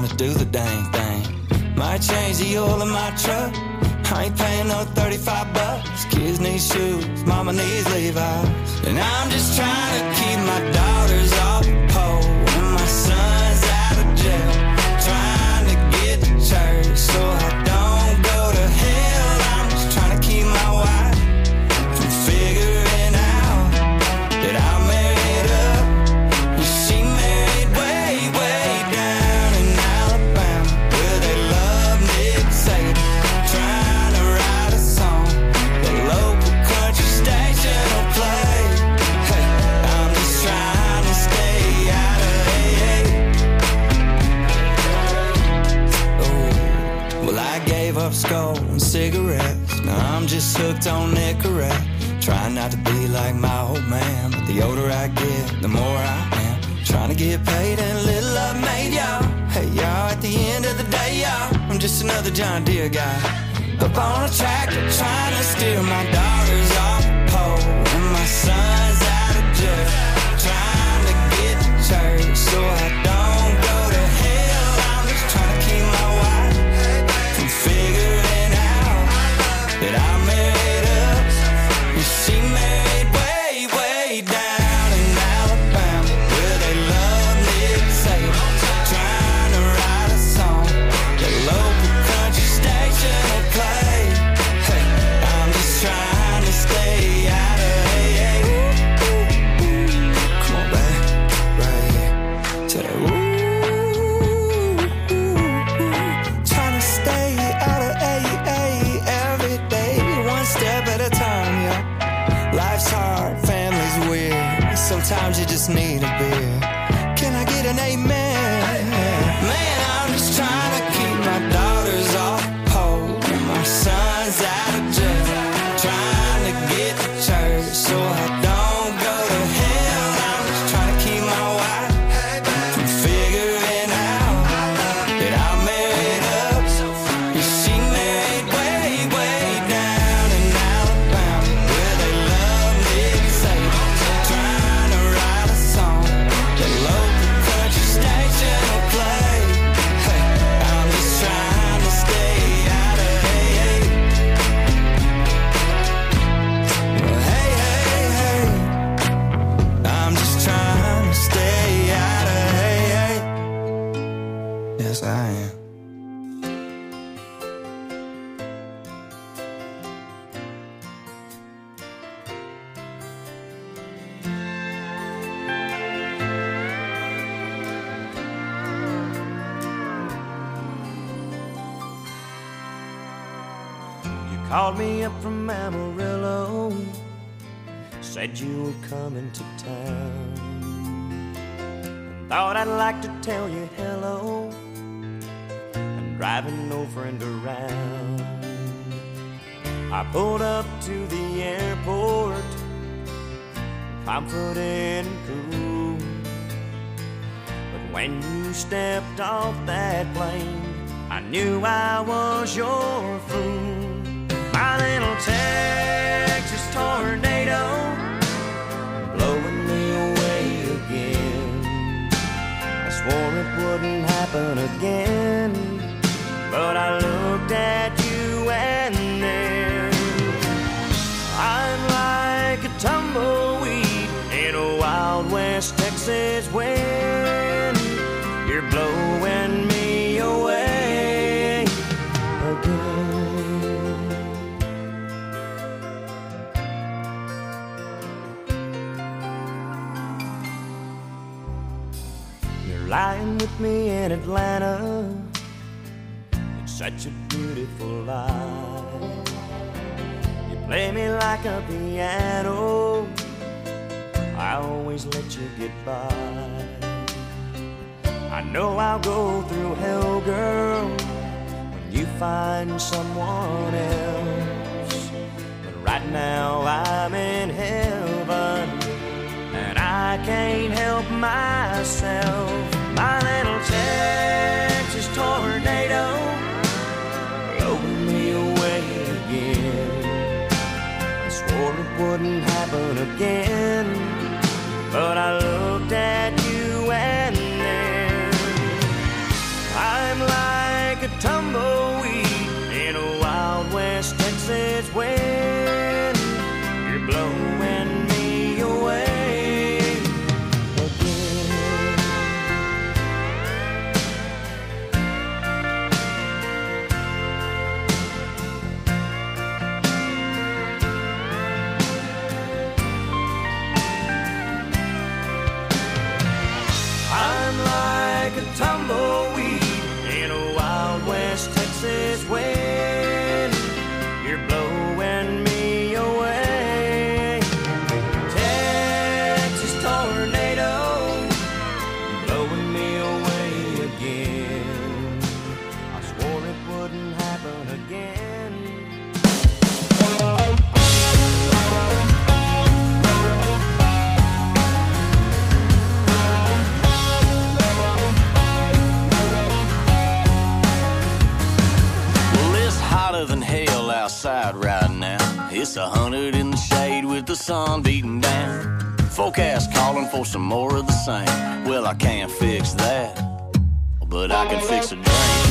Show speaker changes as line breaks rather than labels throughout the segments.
trying to do the dang thing. Might change the oil in my truck. I ain't paying no $35. Kids need shoes, mama needs Levi's. And I'm just trying to keep my daughters off the pole and my son's out of jail. Trying to get to church so I don't go to hell. I'm just trying to keep my wife from figuring out that I married up and she married way, way down in Alabama, where they love Nick Saban. Trying to write a song the local country station will play. Hey, I'm just trying to stay out of AA. Oh, well, I gave up skull and cigarettes. Now I'm just hooked on Nicorette. Trying not to be like my old man, but the older I get, the more I am. Trying to get paid and little I've made, y'all. Hey, y'all, at the end of the day, y'all, I'm just another John Deere guy up on a tractor trying to steer my daughters off the pole and my son's out of jail. Trying to get to church so I don't go to hell. I'm just trying to keep my wife from figuring out that I married up and she married way, way down in Alabama, where they love Nick Saban. Trying to write a song the local country station will play. Hey, I'm just trying to stay out of AA. Come on, babe, right here. Tell that trying to stay out of AA every day, one step at a time, yeah. Life's hard, family's weird. Sometimes you just need a beer. Can I get an amen? Man, I'm just trying to keep my daughters off the pole and my son's out of jail. Trying to get to church so I don't go to hell. I'm just trying to keep my wife from figuring out that I married up and she married way, way down in Alabama, where they love Nick Saban. Trying to write a song the local country station will play. Hey, I'm just trying to stay out of AA. Well, hey, hey, hey, I'm just trying to stay out of AA. Yes, I am.
Called me up from Amarillo, said you were coming to town. Thought I'd like to tell you hello. I'm driving no friend around. I pulled up to the airport, confident and cool. But when you stepped off that plane, I knew I was your fool. My little Texas tornado, blowing me away again. I swore it wouldn't happen again, but I looked at you and then I'm like a tumbleweed in a Wild West Texas wind. You're blowing me away again. Lying with me in Atlanta, it's such a beautiful life. You play me like a piano, I always let you get by. I know I'll go through hell, girl, when you find someone else. But right now I'm in heaven, and I can't help myself. My little Texas tornado, blowing me away again. I swore it wouldn't happen again, but I looked at you and then I
outside right now. It's 100 in the shade with the sun beating down. Forecast calling for some more of the same. Well, I can't fix that, but I can fix a drink.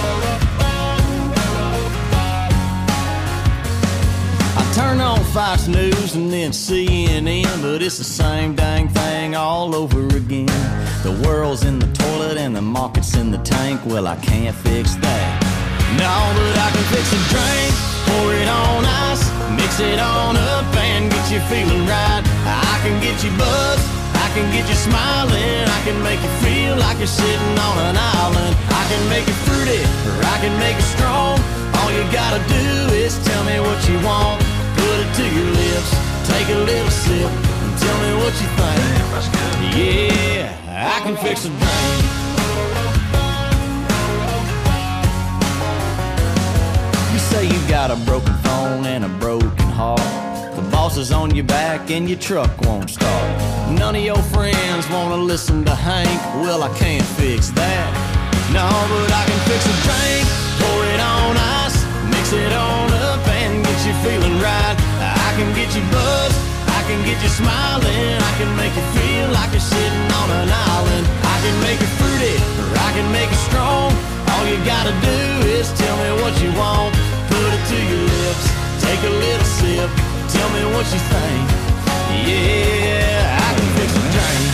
I turn on Fox News and then CNN, but it's the same dang thing all over again. The world's in the toilet and the market's in the tank. Well, I can't fix that. No, but I can fix a drink, pour it on ice, mix it on up and get you feeling right. I can get you buzzed, I can get you smiling, I can make you feel like you're sitting on an island. I can make it fruity, or I can make it strong. All you gotta do is tell me what you want. Put it to your lips, take a little sip, and tell me what you think. Yeah, I can fix a drink. You say you got a broken phone and a broken heart. The boss is on your back and your truck won't start. None of your friends wanna listen to Hank. Well, I can't fix that. No, but I can fix a drink, pour it on ice, mix it on up and get you feeling right. I can get you buzzed, I can get you smiling, I can make you feel like you're sitting on an island. I can make it fruity, or I can make it strong. All you gotta do is tell me what you want. Put it to your lips, take a little sip, tell me what you think. Yeah, I can fix a drink.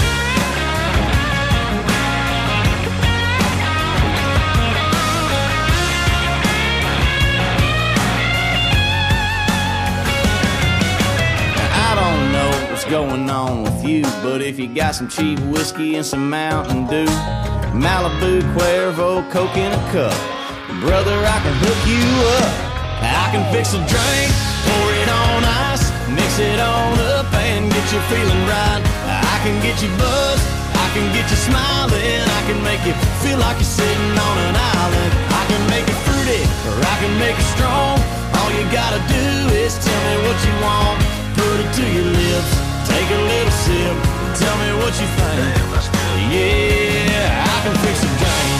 I don't know what's going on with you, but if you got some cheap whiskey and some Mountain Dew, Malibu, Cuervo, Coke in a cup, brother, I can hook you up. I can fix a drink, pour it on ice, mix it on up and get you feeling right. I can get you buzzed, I can get you smiling, I can make you feel like you're sitting on an island. I can make it fruity, or I can make it strong. All you gotta do is tell me what you want. Put it to your lips, take a little sip, tell me what you think. Yeah, I can fix a drink.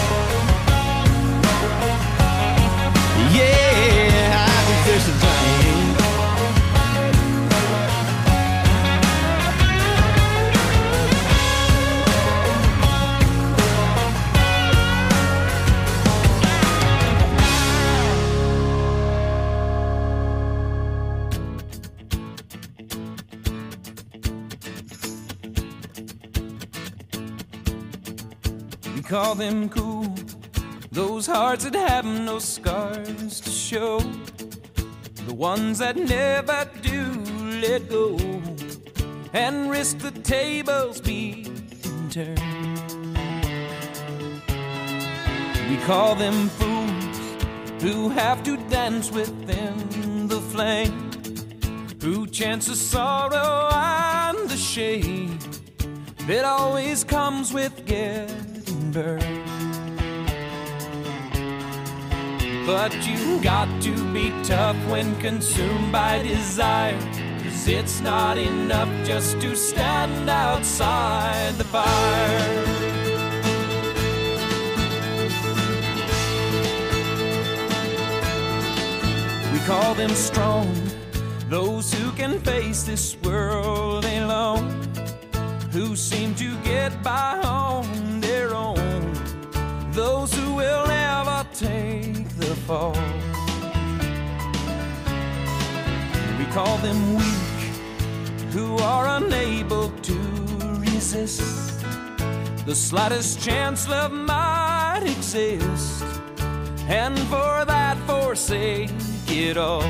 Yeah, I can fix a drink.
We call them cool, those hearts that have no scars to show, the ones that never do let go and risk the tables being turned. We call them fools who have to dance within the flame, who chance the sorrow and the shame that always comes with getting burned. But you got to be tough when consumed by desire, 'cause it's not enough just to stand outside the fire. We call them strong, those who can face this world alone, who seem to get by on their own, those who will never take the fall. We call them weak, who are unable to resist the slightest chance love might exist, and for that forsake it all.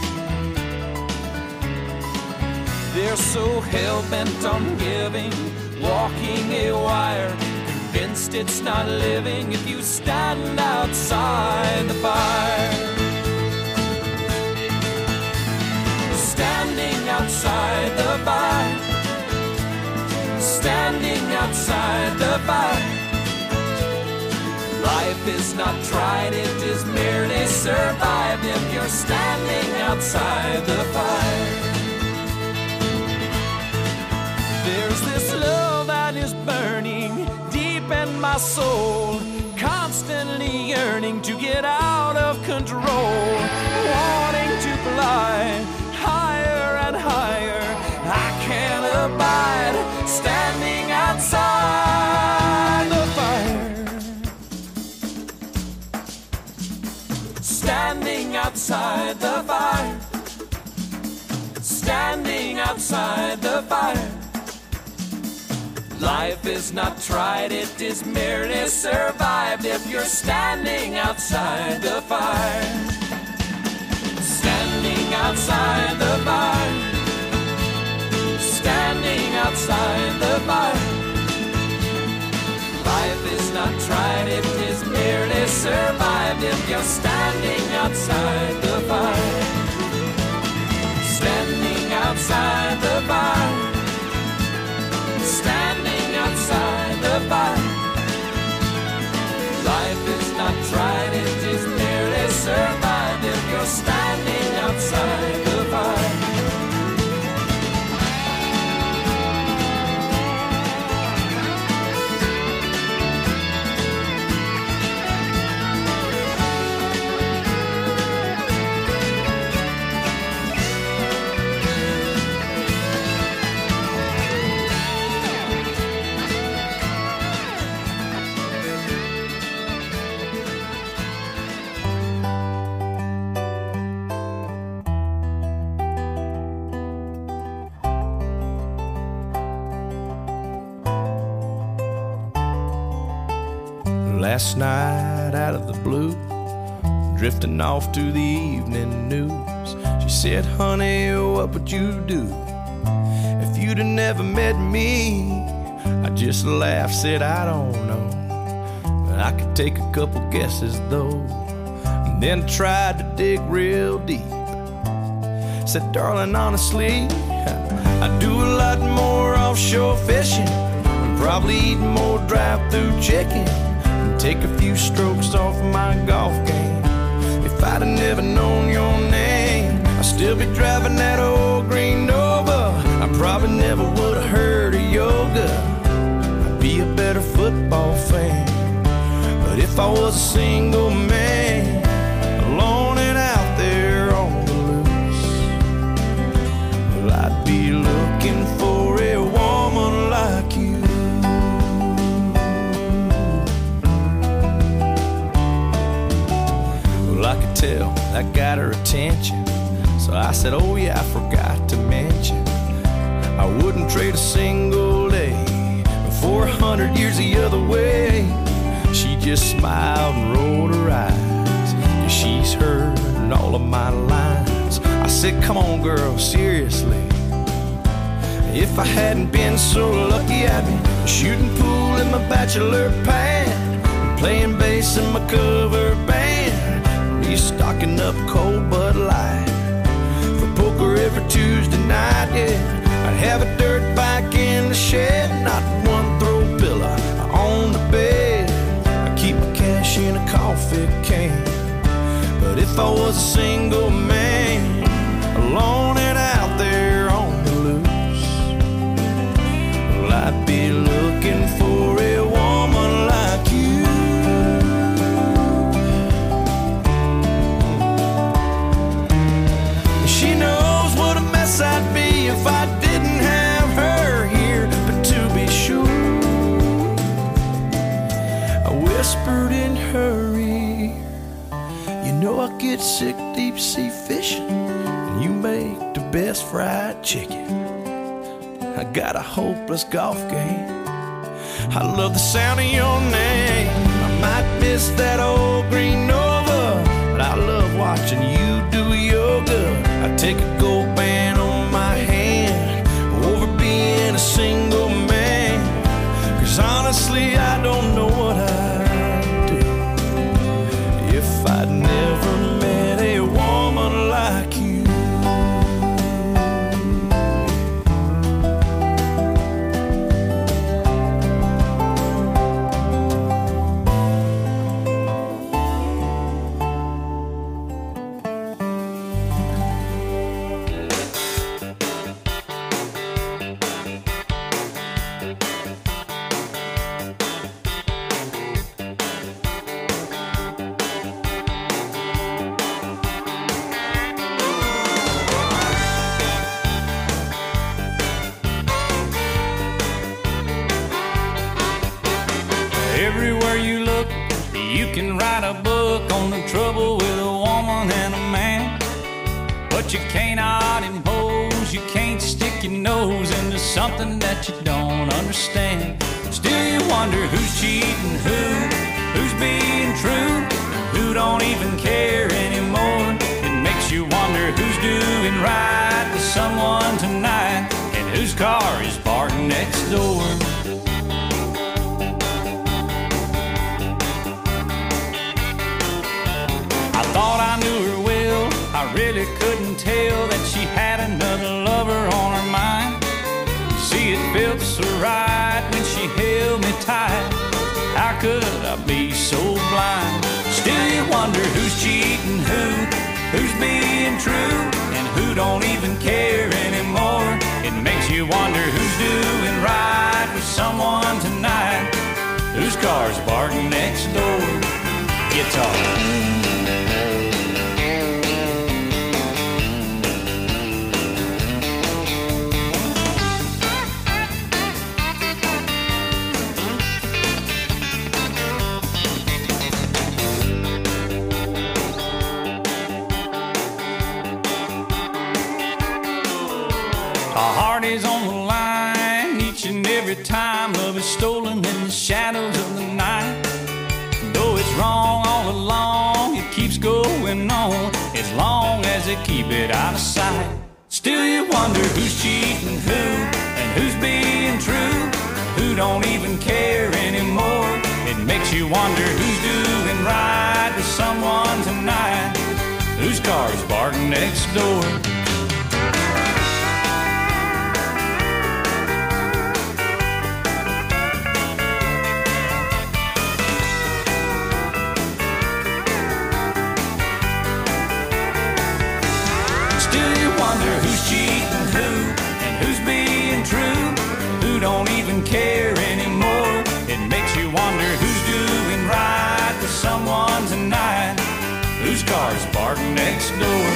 They're so hell-bent on giving, walking a wire, convinced it's not living if you stand outside the fire. Standing outside the fire, standing outside the fire. Life is not tried, it is merely survived if you're standing outside the fire. There's this love that is burning deep in my soul, constantly yearning to get out of control. standing outside the fire, standing outside the fire. Life is not tried, it is merely survived if you're standing outside the fire. Standing outside the fire, standing outside the fire. Life is not tried, it is merely survived if you're standing outside the fire. Standing outside the fire, standing outside the fire. Life is not tried, it is merely survived if you're standing outside the fire.
Last night out of the blue, drifting off to the evening news, she said, honey, what would you do if you'd have never met me? I just laughed, said, I don't know, but I could take a couple guesses though, and then tried to dig real deep. Said, darling, honestly, I do a lot more offshore fishing, and probably eat more drive-through chicken, take a few strokes off my golf game. If I'd have never known your name, I'd still be driving that old green Nova. I probably never would have heard of yoga. I'd be a better football fan. But if I was a single man, alone and out there on the loose, well, I'd be looking for a woman like you. I could tell that got her attention, so I said, oh yeah, I forgot to mention, I wouldn't trade a single day for 100 years the other way. She just smiled and rolled her eyes, yeah, she's heard all of my lines. I said, come on girl, seriously, if I hadn't been so lucky, I'd be shooting pool in my bachelor pad, and playing bass in my cover band, stocking up cold Bud Light for poker every Tuesday night, yeah. I'd have a dirt bike in the shed, not one throw pillow on the bed. I keep my cash in a coffee can. But if I was a single man, alone and out there on the loose, well, I'd be looking for a woman like you. She knows what a mess I'd be if I didn't have her here. But to be sure, I whispered in her ear, you know I get sick deep sea fishing, and you make the best fried chicken. I got a hopeless golf game, I love the sound of your name. I might miss that old green Nova, but I love watching you do yoga. I take a gold band on my hand over being a single man, 'cause honestly I don't know what I'd do if I'd never met a woman like you.
Everywhere you look, you can write a book on the trouble with a woman and a
but you cannot impose. You can't stick your nose into something that you don't understand. Still you wonder who's cheating who's being true, who don't even care anymore. It makes you wonder who's doing right with someone tonight, and whose car is parked next door. I thought I knew her well, I really couldn't tell that she had another lover on her mind. See, it felt so right when she held me tight. How could I be so blind? Still you wonder who's cheating who's being true, and who don't even care anymore. It makes you wonder who's doing right with someone tonight, whose car's parked next door. Guitar. Our heart is on the line each and every time love is stolen in the shadows of the night. Though it's wrong all along, it keeps going on as long as they keep it out of sight. Still you wonder who's cheating who, and who's being true, who don't even care anymore. It makes you wonder who's doing right with someone tonight, whose car's parked next door. Who's cheating who, and who's being true, who don't even care anymore. It makes you wonder who's doing right with someone tonight, whose car's parked next door.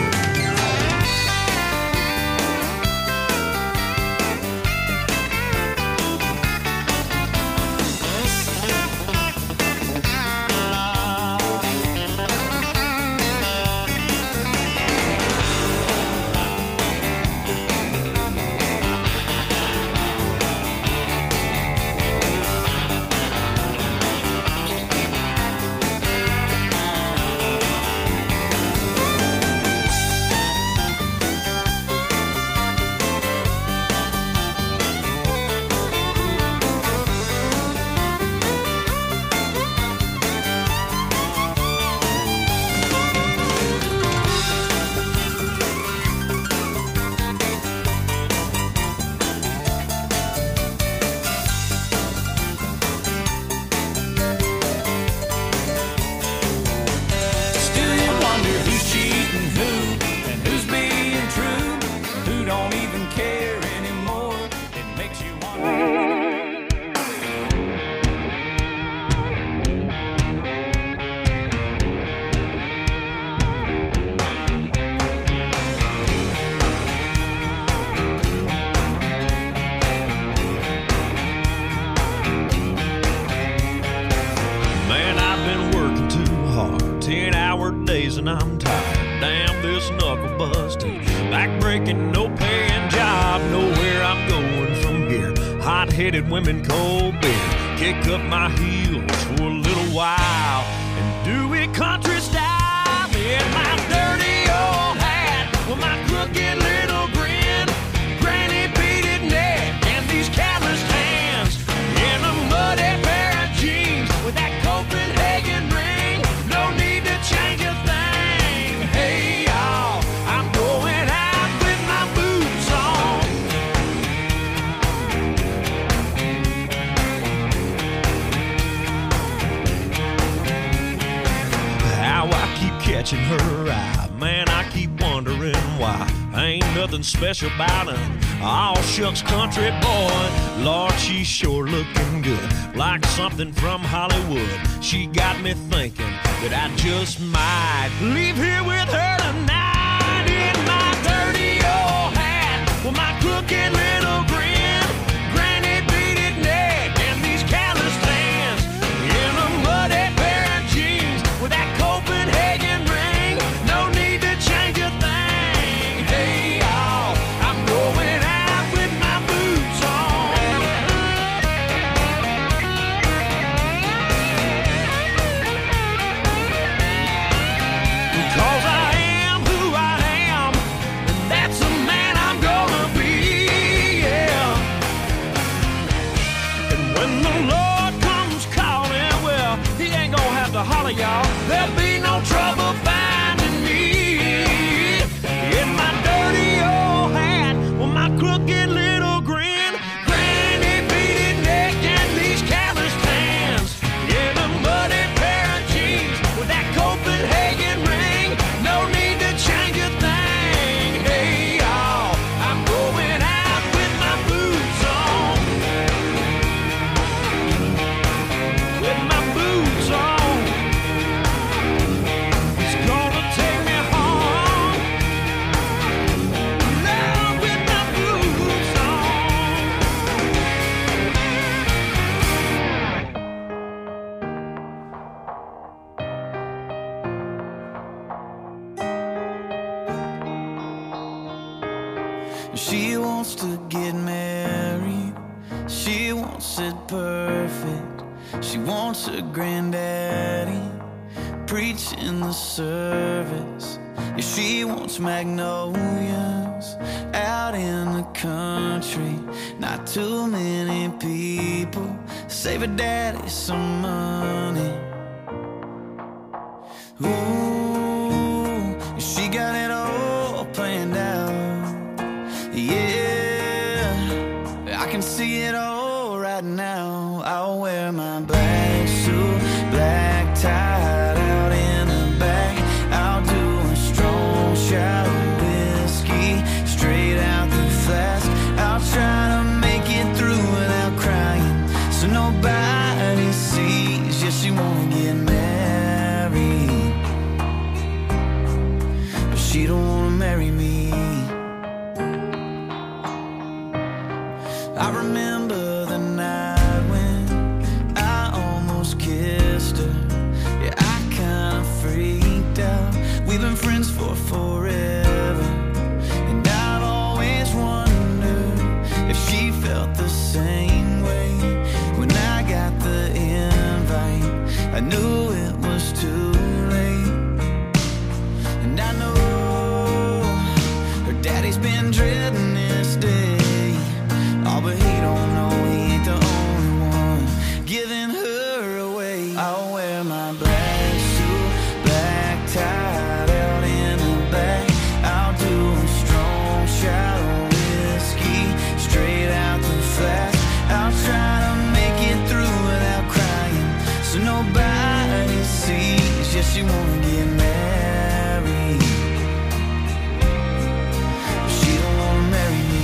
And I'm tired, damn this knuckle busting, back-breaking, no-paying job, know where I'm going from here. Hot-headed women, cold beer, kick up my heels for a little while and do it country style. In my dirty old hat with my crooked little grin, granny beaded neck and these calloused hands, in a muddy pair of jeans with that Copenhagen ring, no need to change a thing. Hey y'all, I'm going out with my boots on. How I keep catching her eye, man, I keep wondering why. Ain't nothing special about her, all shucks country boy. Lord, she's sure looking good, like something from Hollywood. She got me thinking that I just might leave here with her tonight. In my dirty old hat with my crooked little grin, granny beaded neck and these calloused hands, in a muddy pair of jeans with that Copenhagen ring, no need to change a thing.
dollar, y'all. There'll be no trouble finding me in my dirty old hat with my crooked little grin, granny beaded neck and these callous hands. Yeah, the muddy pair of jeans with that Copenhagen ring. No need to change a thing. Hey, y'all, I'm going out with my boots on. With my boots on. It's gonna take me home. Now with my boots on.
She wants to get married. She wants it perfect. She wants her granddaddy preaching the service. Yeah, she wants magnolias out in the country. Not too many people. Save her daddy some money. Ooh, she got it all planned out. Yeah, I can see it all right now. I'll wear my black suit, black tie out in the back. I'll do a strong shot of whiskey straight out the flask. I'll try to make it through without crying, so nobody sees. Yeah, she wanna get married, but she don't wanna marry me. I remember the night when I almost kissed her. Yeah, I kinda freaked out. We've been friends for forever, and I've always wondered if she felt the same way. When I got the invite, I knew it was too late. And I know her daddy's been dreading this day. Oh, but he don't know he ain't the only one giving her away. I'll wear my black suit, black tie out in the back. I'll do a strong shot of whiskey straight out the flask. I'll try to make it through without crying, so nobody sees. Yeah, she wanna get married, but she don't wanna marry me.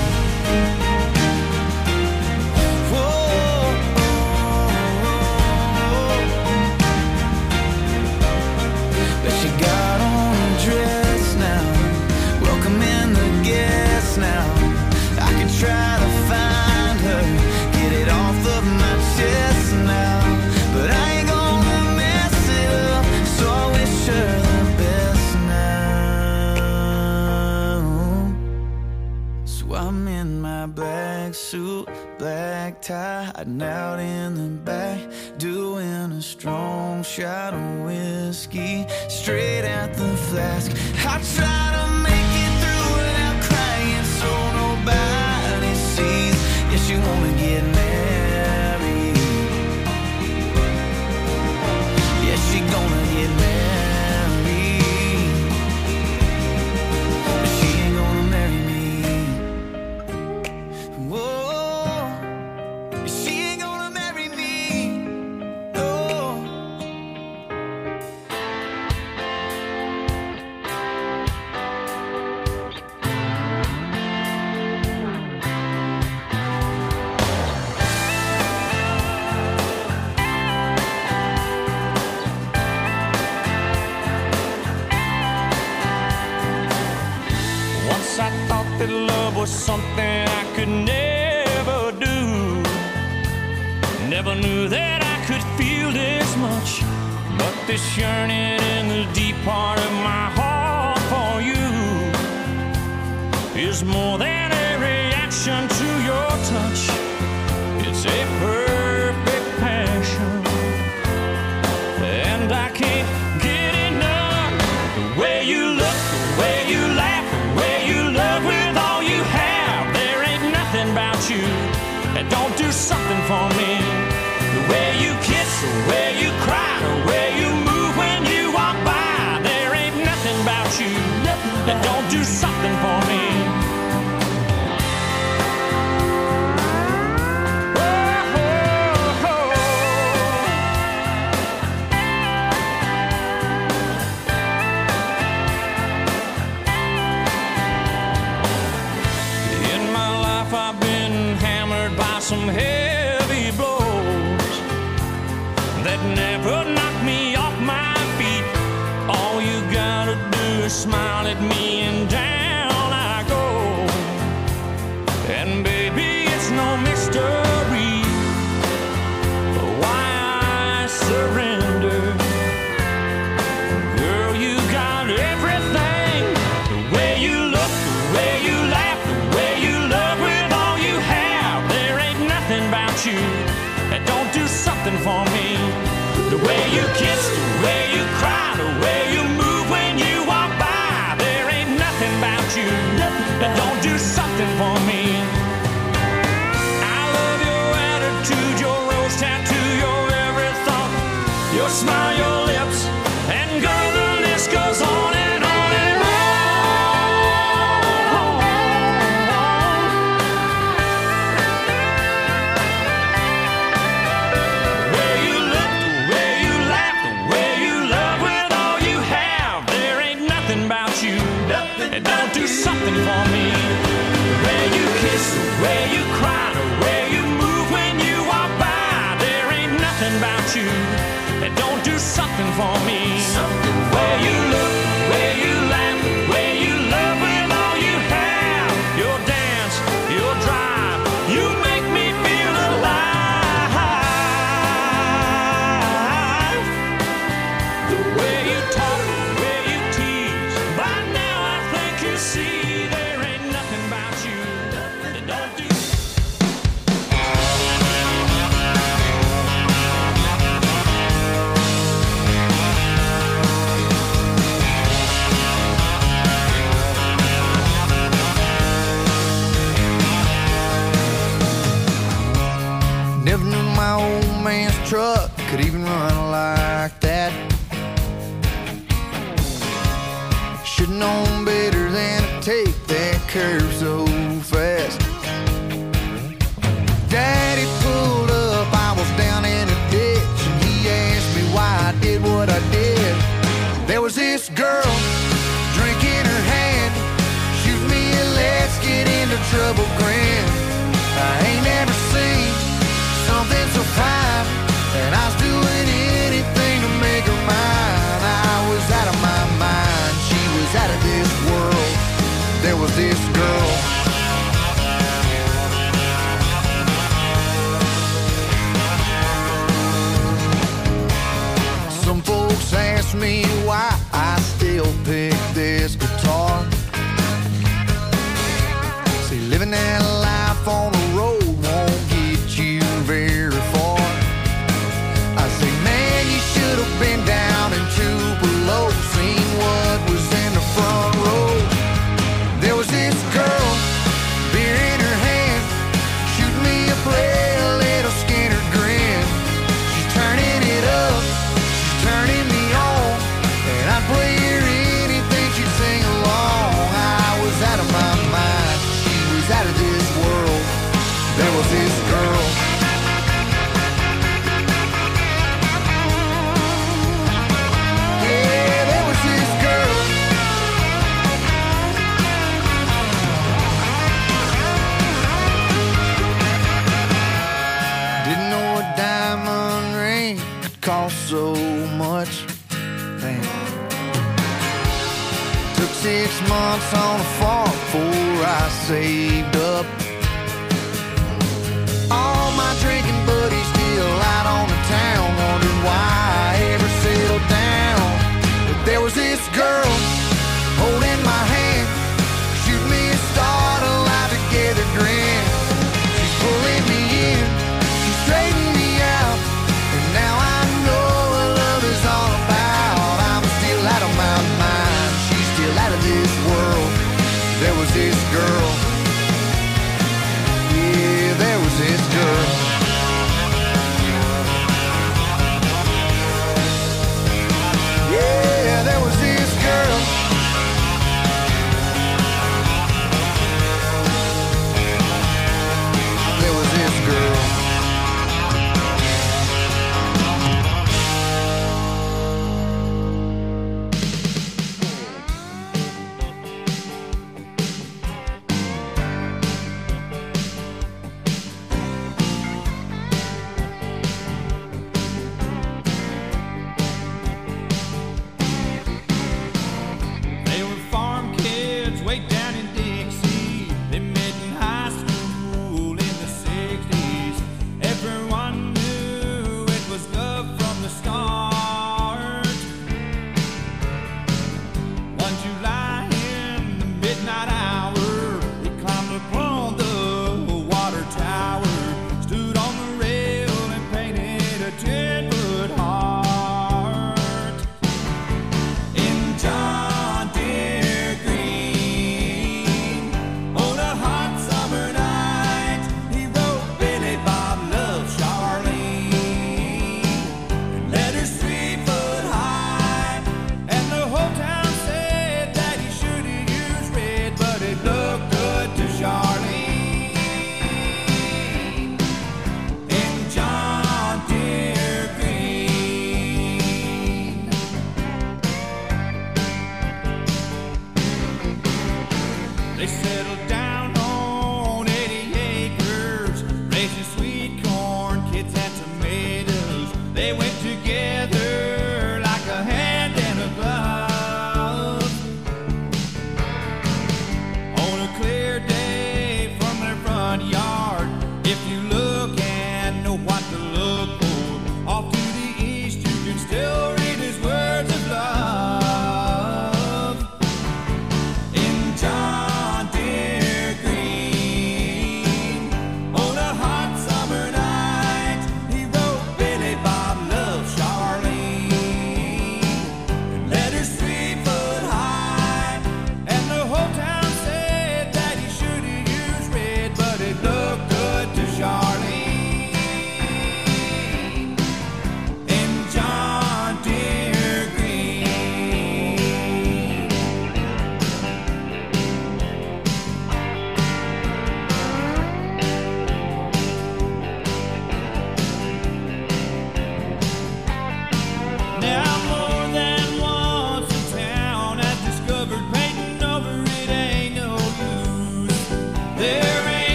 She got on a dress now, welcoming the guests now. I could try to find her, get it off of my chest now, but I ain't gonna mess it up, so I wish her the best now. So I'm in my black suit, black tie, hiding out in the back, doing a strong shot of whiskey straight out the flask. I try to make it through without crying, so nobody sees. Yeah, she wanna get married. Yeah, she gonna get married, but she ain't gonna marry me. Whoa, she ain't gonna marry me. No.
Once I thought that love was something I could never do. Never knew that I could feel this much. But this yearning in the deep part of my heart for you is more than a reaction to your touch. It's a perfect passion, and I can't get enough. The way you look, the way you laugh, the way you love with all you have. There ain't nothing about you that don't do something for me. The way you kiss, the way you cry, the way you smile at me and down I go. And baby, it's no mystery why I surrender. Girl, you got everything. The way you look, the way you laugh, the way you love with all you have. There ain't nothing about you that don't do something for me. The way you kiss, the way you cry, the way you move when you walk by. There ain't nothing about you that don't do something for me. I love your attitude, your rose tattoo, your every thought, your smile, your lips, and girl, the list goes on and on and on. The way you look, the way you laugh, the way you love with all you have. There ain't nothing about you that don't do something for me. The way you kiss, the way you cry, the way you move when you walk by. There ain't nothing about you that don't do something for me. The way you look, the way you laugh, the way you love with all you have. Your dance, your drive, you make me feel alive. The way you talk, the way you tease, by now I think you see there ain't nothing about you that don't do.
Never knew my old man's truck could even run like that. Should've known better than to take that curve so fast. Daddy pulled up, I was down in a ditch, and he asked me why I did what I did. There was this girl, drink in her hand, shoot me a let's get into trouble grin. I ain't never seen something so fine, and I was doing anything to make her mine. I was out of my mind, she was out of this world. There was this girl. Some folks ask me why I still pick this guitar. See, living that life on the road won't get you very far. I say, man, you should have been down in Tupelo, seen what was in the front row. There was this girl, beer in her hand, shooting me a play, a little Skinner grin. She's turning it up, she's turning me on, and I'd play her anything she'd sing along. I was out of my mind, she was out of this world. There was this girl. Yeah, there was this girl. Didn't know a diamond ring could cost so much. Man. Took 6 months on a farm before I saved up. All my drinking buddies still out on the town, wondering why I ever settled down. But there was this girl holding my hand, shooting me a start, a life together grin. She's pulling me in, she's straightening me out, and now I know what love is all about. I'm still out of my mind, she's still out of this world. There was this girl.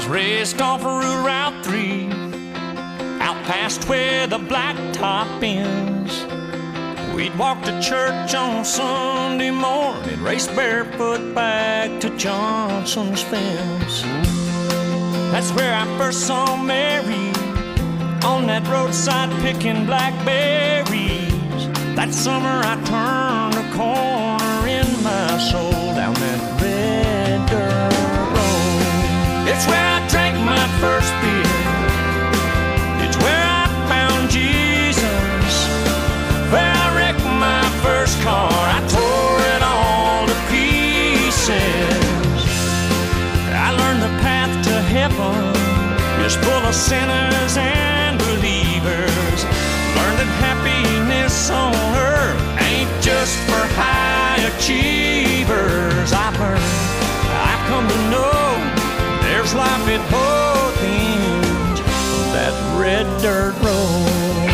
was raised off of Route 3, out past where the blacktop ends. We'd walk to church on Sunday morning, race barefoot back to Johnson's fence. That's where I first saw Mary, on that roadside picking blackberries. That summer I turned a corner in my soul down that red dirt road. It's where I drank my first beer. It's where I found Jesus. Where I wrecked my first car. I tore it all to pieces. I learned the path to heaven is full of sinners and believers. Learned that happiness on earth ain't just for high achievers. I've come to know there's life at both ends of that red dirt road.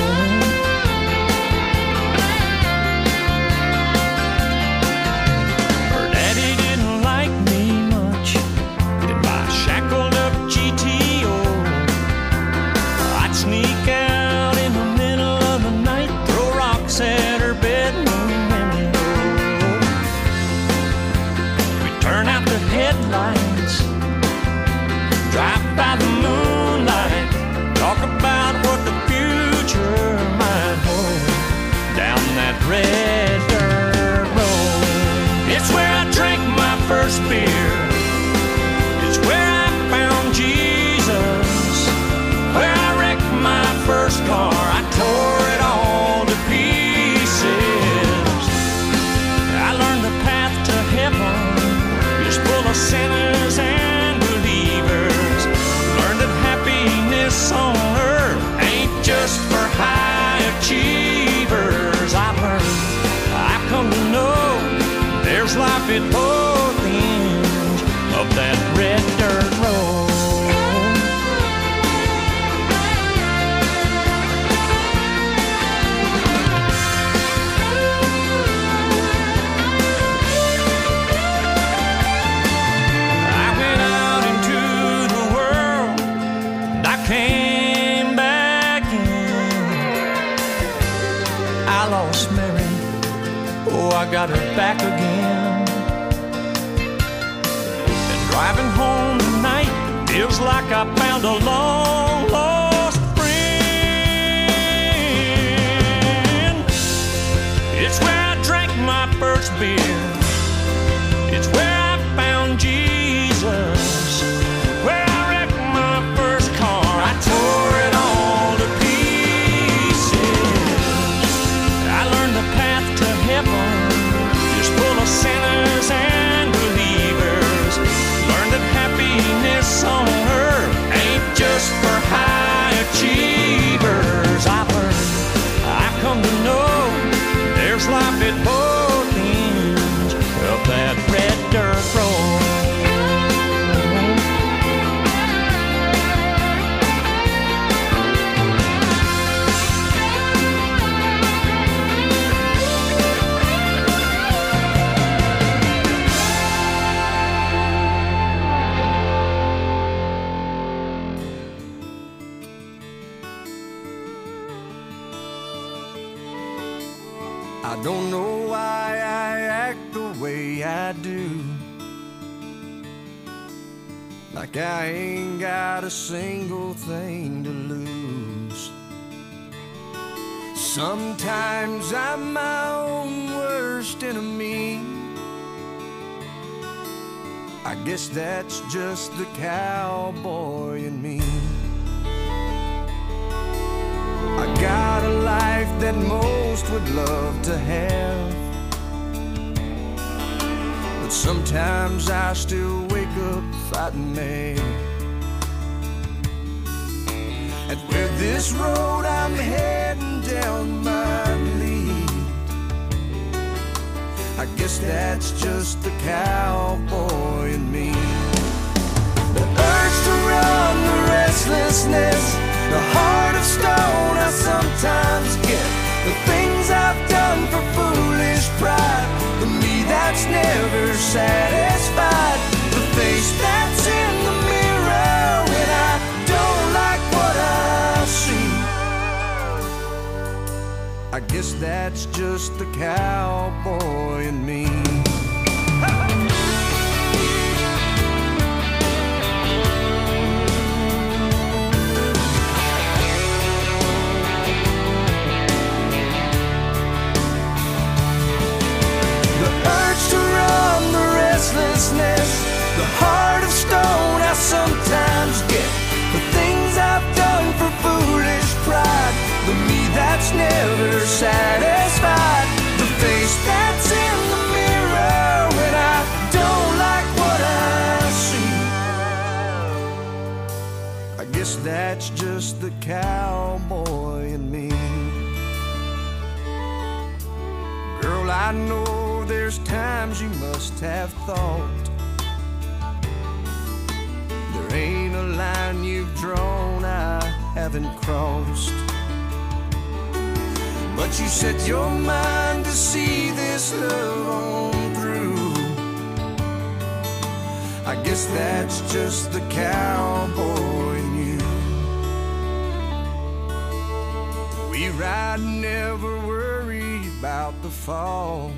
Her daddy didn't like me much in my shackled up GTO. I'd sneak out in the middle of the night, throw rocks at her bedroom window. We'd turn out the headlights, drive by the moonlight, talk about what the future might hold down that red dirt road. It's where I drank my first beer. It's where I found Jesus. Where I wrecked my first car. I tore it all to pieces. I learned the path to heaven is full of sinners and believers. Learned that happiness on earth ain't just for high achievers. I've come to know there's life at both ends of that red dirt road. I went out into the world and I came back in. I lost Mary, oh, I got her back again. And driving home tonight feels like I found a long lost friend. It's where I drank my first beer. It's where I found Jesus. Where I wrecked my first car. I tore it all to pieces. I learned the path to heaven is full of sinners and believers. Learned that happiness on earth ain't just for high achievers. I've come to know there's life at both ends of that red dirt road.
I don't know why I act the way I do, like I ain't got a single thing to lose. Sometimes I'm my own worst enemy. I guess that's just the cowboy in me. I got a life that most would love to have, but sometimes I still wake up fighting mad. And where this road I'm heading down might lead, I guess that's just the cowboy in me. The urge to run, the restlessness, the heart of stone I sometimes get. The things I've done for foolish pride, the me that's never satisfied. The face that's in the mirror I guess that's just the cowboy in me. The urge to run, the restlessness, the heart of stone I sometimes get. The things I've done for foolish pride, the me that's never satisfied, the face that's in the mirror when I don't like what I see. I guess that's just the cowboy in me. Girl, I know there's times you must have thought there ain't a line you've drawn I haven't crossed. But you set your mind to see this love on through. I guess that's just the cowboy in you. We ride and never worry about the fall.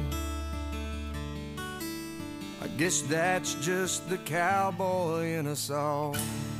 I guess that's just the cowboy in us all.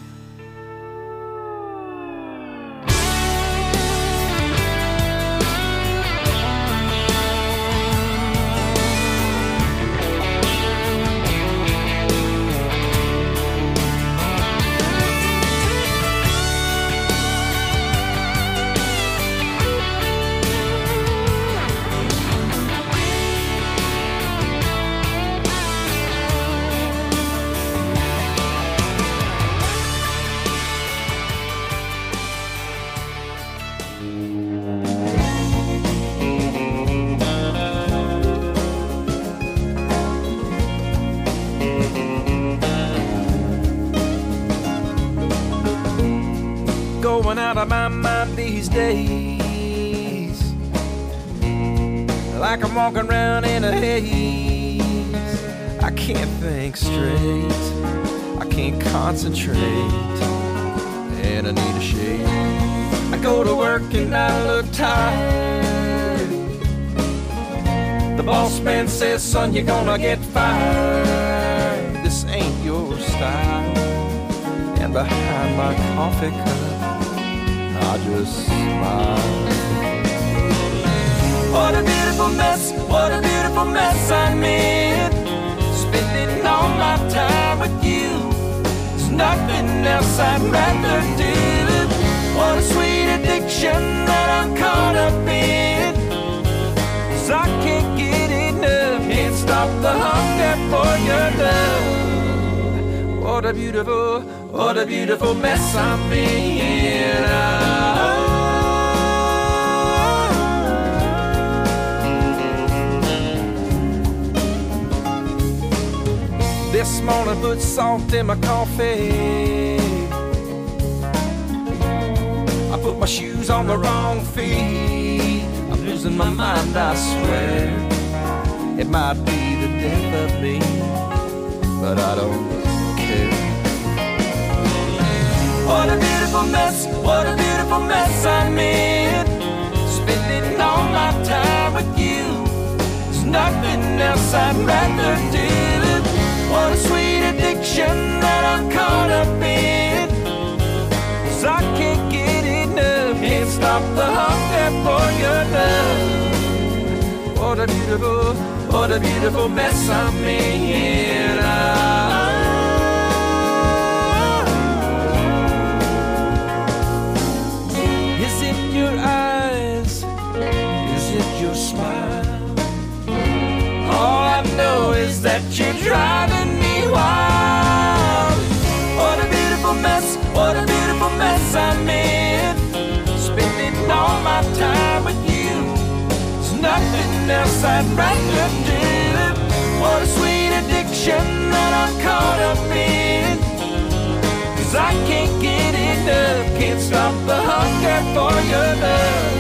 Going out of my mind these days, like I'm walking around in a haze. I can't think straight, I can't concentrate, and I need a shave. I go to work and I look tired. The boss man says, son, you're gonna get fired. This ain't your style. And behind my coffee cup I just smile. What a beautiful mess, what a beautiful mess I'm in. Spending all my time with you, there's nothing else I'd rather do. What a sweet addiction that I'm caught up in, 'cause I can't get enough, can't stop the hunger for your love. What a beautiful mess I'm in. This morning put salt in my coffee. I put my shoes on the wrong feet. I'm losing my mind, I swear. It might be the death of me, but I don't care. What a beautiful mess, what a beautiful mess I'm in. Spending all my time with you, there's nothing else I'd rather do. What a sweet addiction that I'm caught up in, 'cause I can't get enough, can't stop the hunger for your love. What a beautiful mess I'm in. Is it your eyes? Is it your smile? All I know is that you're driving me wild. What a beautiful mess, what a beautiful mess I'm in. Spending all my time with you, there's nothing else I'd rather do. What a sweet addiction that I'm caught up in, 'cause I can't get enough, can't stop the hunger for your love.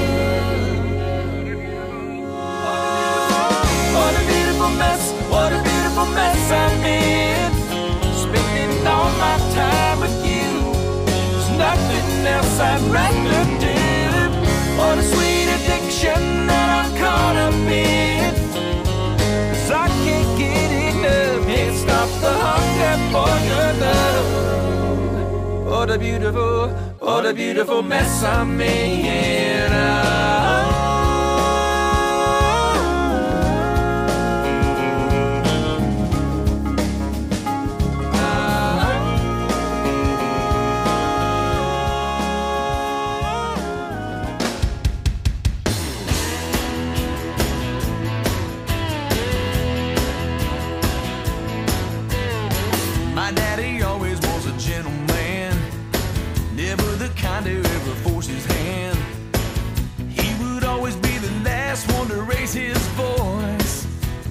What a beautiful mess, what a beautiful mess I'm in. Spending all my time with you, there's nothing else I'd rather do. What a sweet addiction a beautiful mess I made.
My daddy always was a gentleman, never the kind to ever force his hand. He would always be the last one to raise his voice.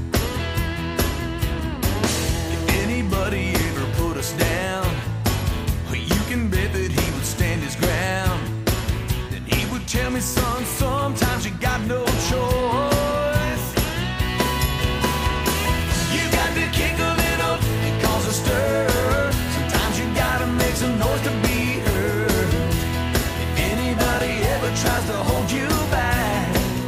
If anybody ever put us down, well, you can bet that he would stand his ground. Then he would tell me, son, sometimes you got no choice. You got to kick a little and cause a stir. Sometimes you gotta make some noise to be heard. If anybody ever tries to hold you back,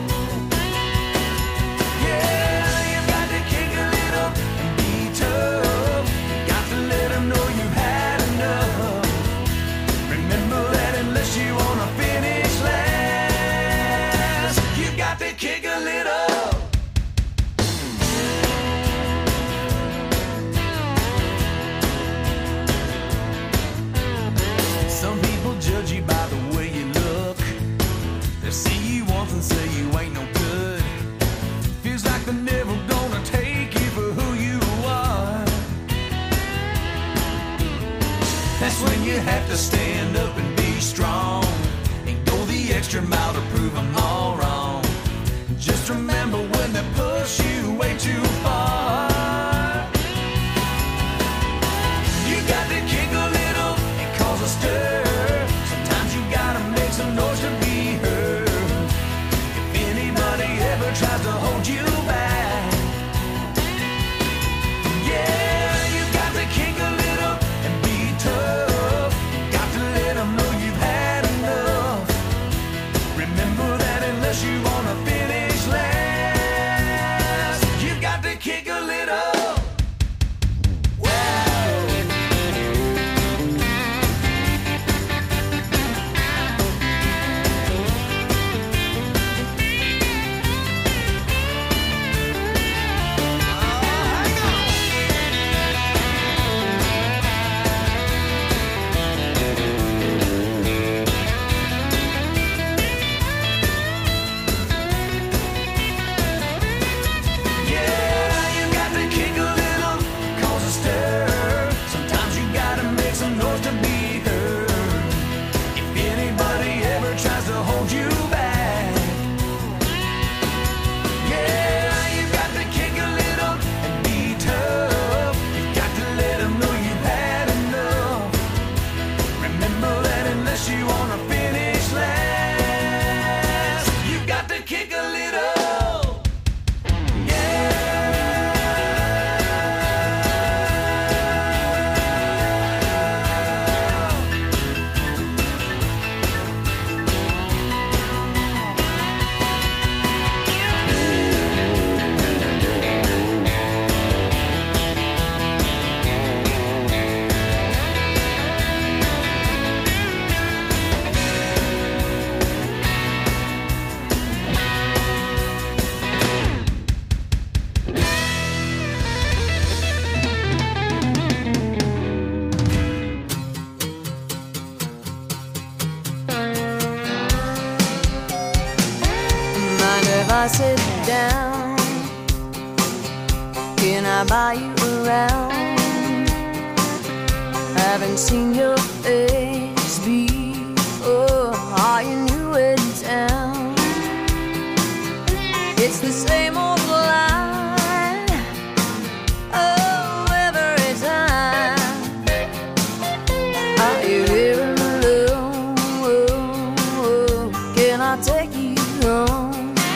yeah, you got to kick a little and be tough. You got to let them know you've had enough. Remember that unless you wanna finish last, you got to kick a little. Some people judge you by the way you look. They see you once and say you ain't no good. Feels like they're never gonna take you for who you are. That's when you have to stand up and be strong and go the extra mile to prove them all wrong. Just remember when they push you way too far, you got to kick a little and cause a stir. Sometimes you gotta make some noise to be heard. If anybody ever tries to hold you back, yeah, you got to kick a little and be tough. You got to let them know you've had enough. Remember that unless you wanna finish last, you got to kick a little.
I sit down, can I buy you around? Haven't seen your face before, are you new in town? It's the same old line, oh, every time. Are you here alone? Can I take you home?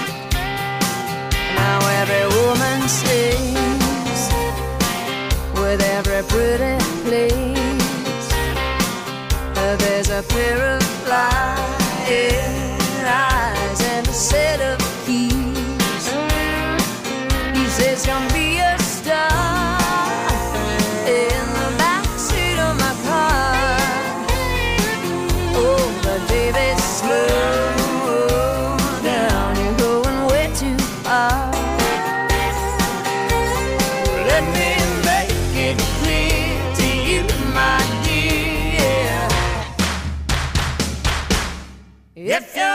Now every woman sings with every pretty place. There's a pair of flying eyes and a set of keys. He says, come be a star in the backseat of my car.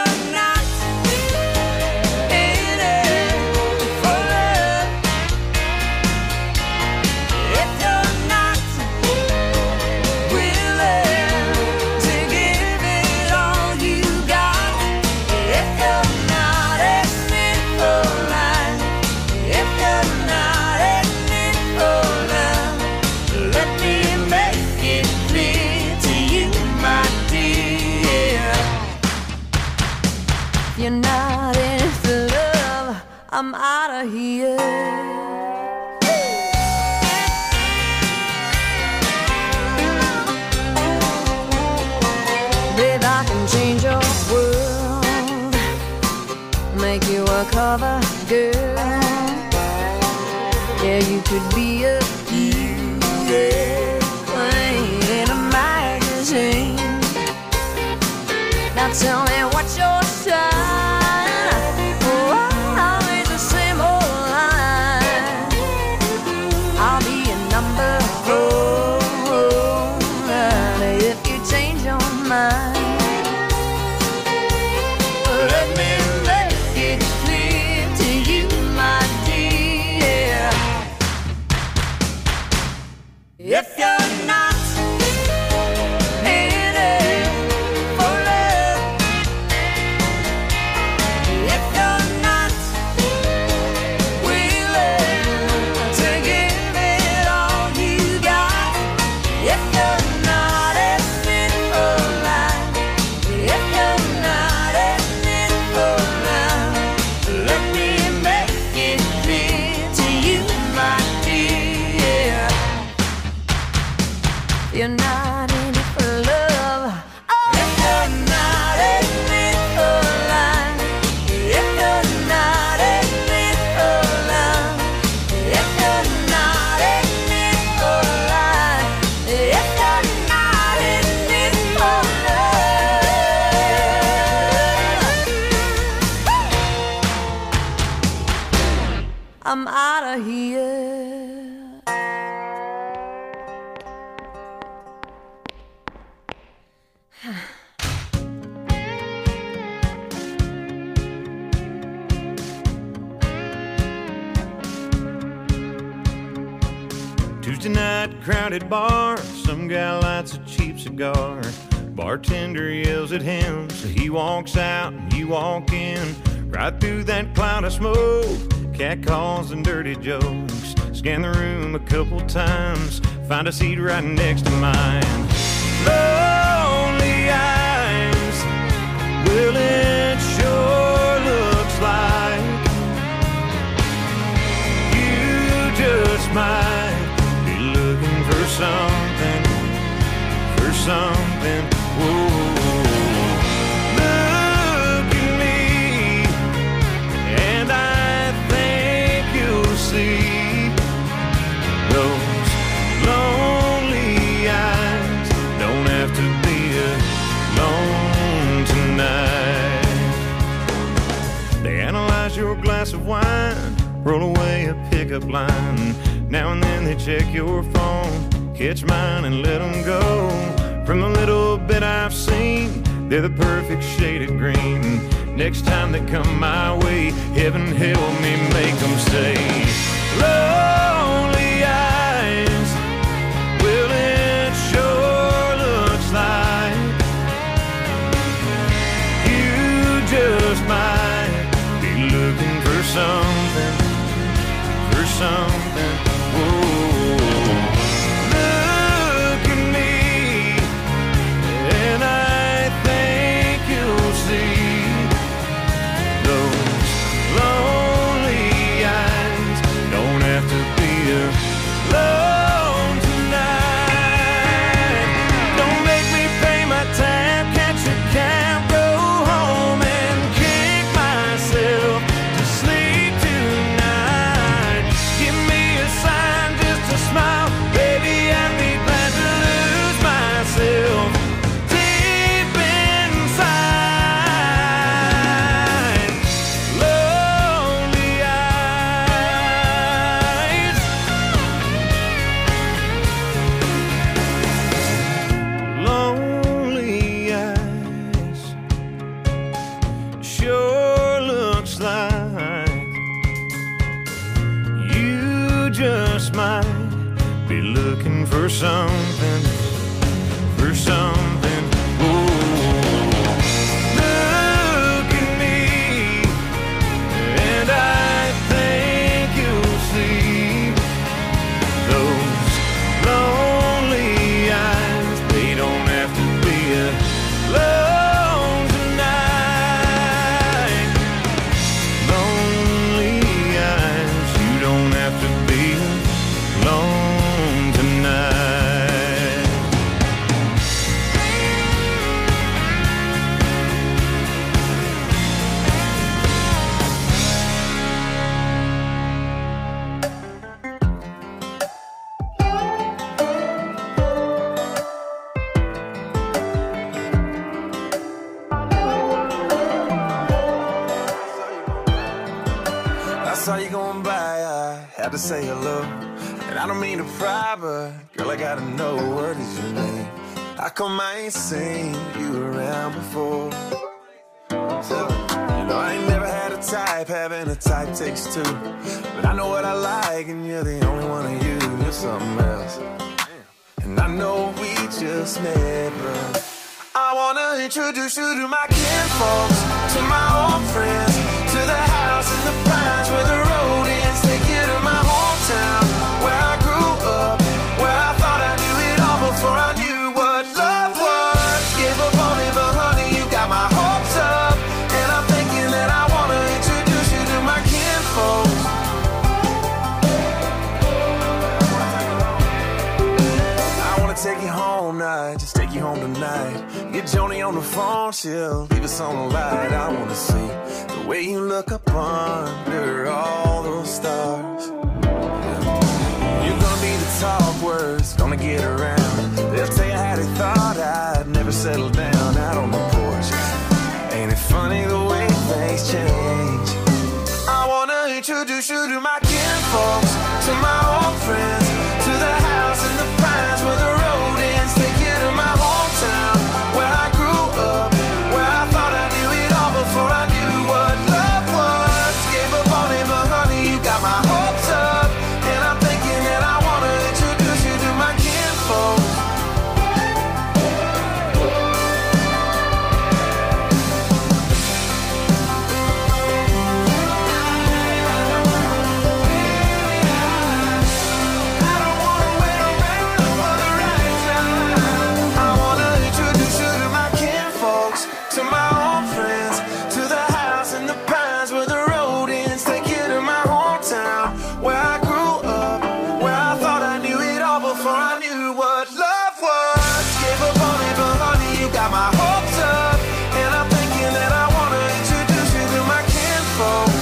I'm out of here. Babe, I can change your world, make you a cover girl. Yeah, you could be a beauty queen in a magazine. Now tell me what's your sign?
If you're not in it for love, if you're not willing to give it all you got, if you're not in it for life, if you're not in it for love, let me make it clear to you, my dear. You're not in it for love. Oh, if you're not in it for life, if you're not in it for love, if you're not in it for life, if you're not in it for love, I'm out of here.
Tuesday night, crowded bar, some guy lights a cheap cigar. Bartender yells at him, so he walks out and you walk in. Right through that cloud of smoke, catcalls and dirty jokes. Scan the room a couple times, find a seat right next to mine. Lonely eyes, well it sure looks like you just might for something, whoa. Look at me, and I think you'll see those lonely eyes don't have to be alone tonight. They analyze your glass of wine, roll away a pickup line. Now and then they check your phone, catch mine and let them go. From the little bit I've seen, they're the perfect shade of green. Next time they come my way, heaven help me make them say, lonely eyes, well it sure looks like you just might be looking for something, for something. Give me a sign.
sure looks like you just might be looking for something, for something. Ooh. Look at me, and I think you'll see those lonely eyes. They don't have to be alone tonight. Lonely eyes, you don't have to be alone tonight.
I saw you going by, I had to say hello. And I don't mean to pry, but girl, I gotta know, what is your name? How come I ain't seen you around before? So, you know, I ain't never had a type, having a type takes two. But I know what I like, and you're the only one of you. You're something else. And I know we just met, but I wanna introduce you to my kinfolks, to my old friends, to the house in the pines where the road ends. Take you to my hometown, where I grew up, where I thought I knew it all before I knew what love was. Gave up on it, but honey, you got my hopes up. And I'm thinking that I wanna introduce you to my kinfolks. I wanna take you home now, just take you home tonight. Get Joni on the phone, she'll leave us on the light. I wanna see the way you look up under all those stars. You're gonna be the talk words, gonna get around. They'll tell you how they thought I'd never settle down out on the porch. Ain't it funny the way things change? I wanna introduce you to my kinfolks, to my old friends, to the house in the pines where the road ends. Take you to my hometown, where I grew up, where I thought I knew it all before I knew what love was. Gave up on it, but honey, you got my hopes up. And I'm thinking that I wanna introduce you to my kinfolks. I don't wanna wait around for the right time. I wanna introduce you to my kinfolks, to my old friends, to the house in the pines where the road ends. Take you to my hometown, where I grew up, where I thought I knew it all before I knew what love was. Gave up on it, but honey, you got my hopes up. And I'm thinking that I wanna introduce you to my kinfolks.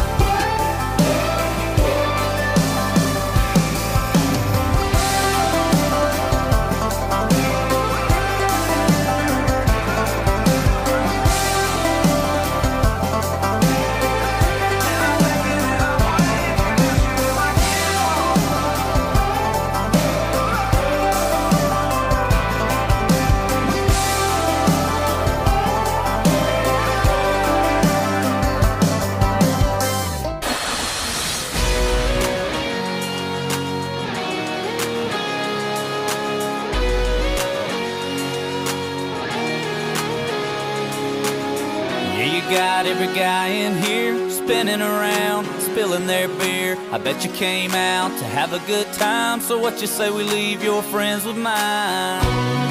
Yeah, you got every guy in here spinning around, spilling their beer. I bet you came out to have a good time. So what you say we leave your friends with mine?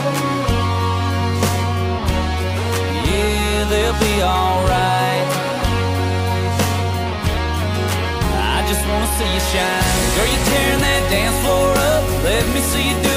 Yeah, they'll be alright. I just wanna see you shine. Girl, you tearing that dance floor up. Let me see you do